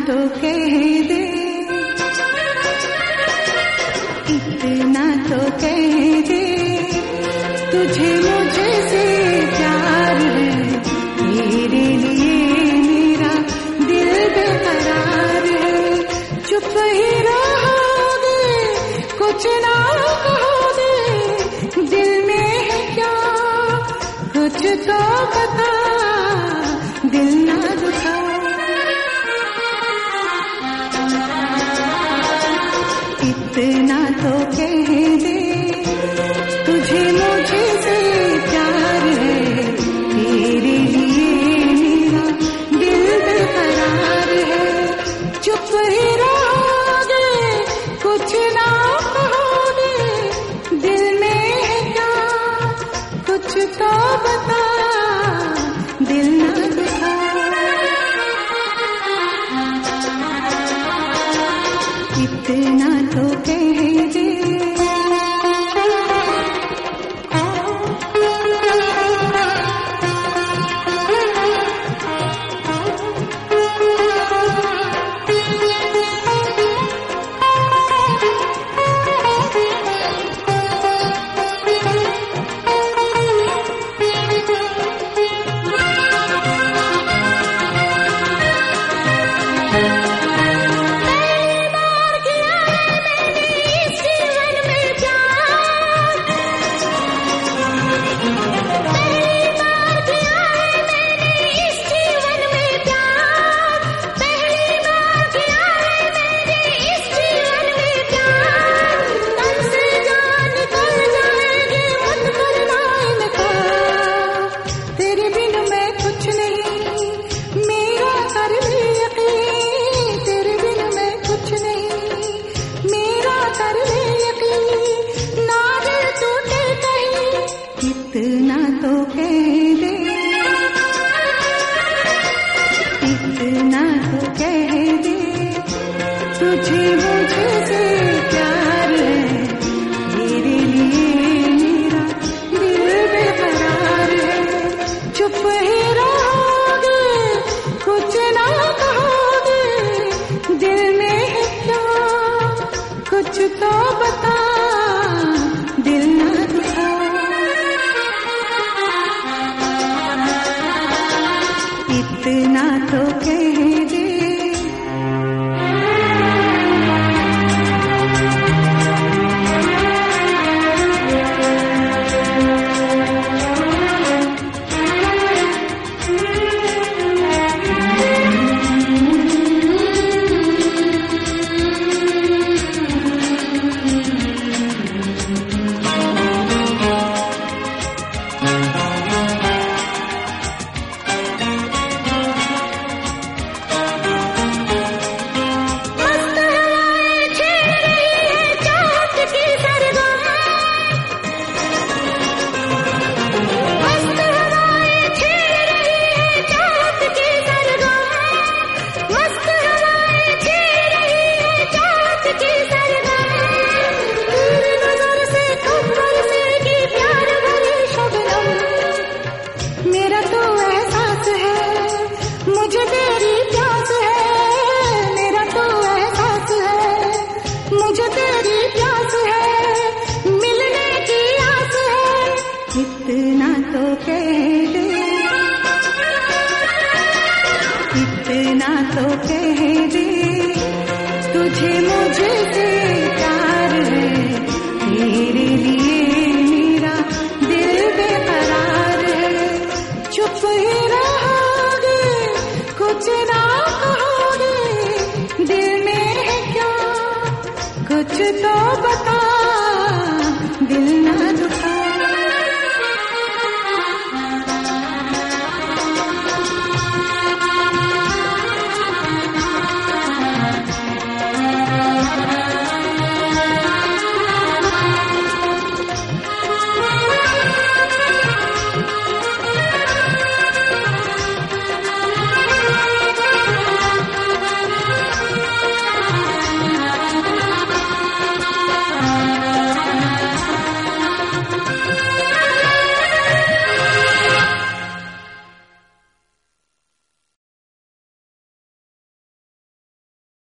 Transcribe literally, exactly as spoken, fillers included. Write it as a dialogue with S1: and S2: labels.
S1: तो कह दे, इतना तो कह दे, तुझे मुझसे प्यार है, तेरे लिए मेरा दिल बेकरार है। चुप ही रहोगे, कुछ ना कहोगे, दिल में है क्या कुछ तो बता, दिल ना दुखा। इतना तो कह दे, तुझे मुझसे प्यार है, तेरे लिए मेरा दिल बेकरार है। चुप ही रहोगे, कुछ ना कहोगे, दिल में है क्या कुछ तो बता, दिल ना दुखा। इतना तो कह दे। इतना तो कह दे, इतना तो कह दे, तुझे मुझसे प्यार है, तेरे लिए मेरा दिल बेकरार है। चुप ही रहोगे, कुछ ना कहोगे, दिल में है क्या कुछ तो बता, दिल ना दुखा। इतना तो कह दे। मेरा तो एहसास है, मुझे तेरी प्यास है, मेरा तो एहसास है, मुझे तेरी प्यास है, मिलने की आस है। इतना तो कह दे, इतना तो कह दे, तुझे मुझसे प्यार है, तेरे लिए मेरा दिल बेकरार है। चुप ही रहोगे, कुछ ना कहोगे, दिल में है क्या कुछ तो बता।